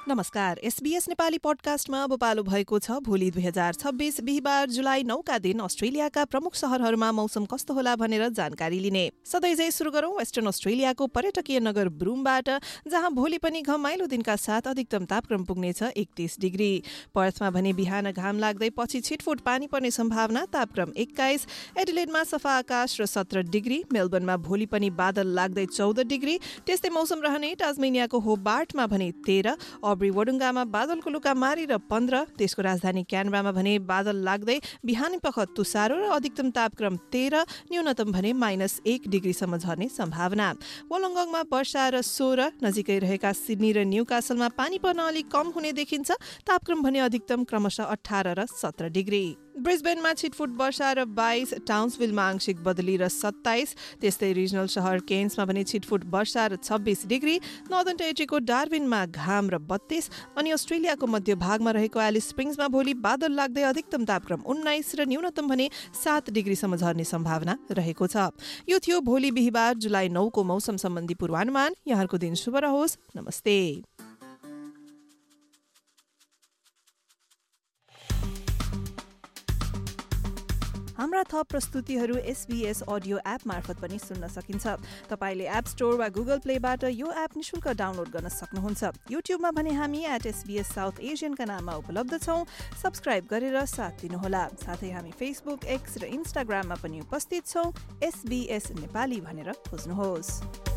नमस्कार, SBS नेपाली पडकास्टमा अब पालो भएको छ भोलि 2026 बिहिबार जुलाई 9 का दिन अस्ट्रेलियाका प्रमुख शहरहरूमा मौसम कस्तो होला भनेर जानकारी लिने। सधैँझै सुरु गरौं वेस्टर्न अस्ट्रेलियाको पर्यटकीय नगर ब्रुमबाट, जहाँ भोलि पनि घमाइलो दिनका साथ अधिकतम तापक्रम पुग्नेछ 31 डिग्री। पर्थमा भने बिहान घाम लाग्दै पछि छिटफुट पानी पर्ने सम्भावना, तापक्रम 21। एडिलेडमा सफा आकाश र 17 डिग्री। मेलबर्नमा भोलि पनि बादल लाग्दै 14 डिग्री। त्यस्तै मौसम रहने टास्मेनियाको होबार्टमा भने 13, अब्री वडुङ्गामा बादलको लुका मारी र 15, त्यसको राजधानी क्यानबरामा भने बादल लाग्दै बिहानीपख तुषारो र अधिकतम तापक्रम 13, न्यूनतम भने -1 डिग्रीसम्म झर्ने सम्भावना। वोलोङ्गङमा वर्षा र 16, नजिकै रहेका सिडनी र न्यूकासलमा पानी पर्न अलिक कम हुने देखिन्छ, तापक्रम भने अधिकतम क्रमशः 18 र 17 डिग्री। ब्रिस्बेनमा छिटफुट वर्षा र 22, टाउन्सभिलमा आंशिक बदली र 27, त्यस्तै रिजनल शहर केन्समा भने छिटफुट वर्षा र 26 डिग्री। नर्दर्न टेरिटरीको डार्विनमा घाम र 32, अनि अस्ट्रेलियाको मध्य भागमा रहेको एलिस स्प्रिङ्समा भोलि बादल लाग्दै अधिकतम तापक्रम 19 र न्यूनतम भने 7 डिग्रीसम्म झर्ने सम्भावना रहेको छ। यो थियो भोलि बिहिबार जुलाई 9 को मौसम सम्बन्धी पूर्वानुमान। यहाँहरूको दिन शुभ रहोस्। नमस्ते। हाम्रा थप प्रस्तुतिहरू SBS अडियो एप मार्फत पनि सुन्न सकिन्छ। तपाईले एप स्टोर वा गुगल प्लेबाट यो एप निशुल्क डाउनलोड गर्न सक्नुहुन्छ। युट्युबमा भने हामी @SBS साउथ एशियनका नाममा उपलब्ध छौं। सब्स्क्राइब गरेर साथ दिनुहोला। साथै हामी फेसबुक, एक्स र इन्स्टाग्राममा पनि उपस्थित छौं। SBS नेपाली भनेर खोज्नुहोस्।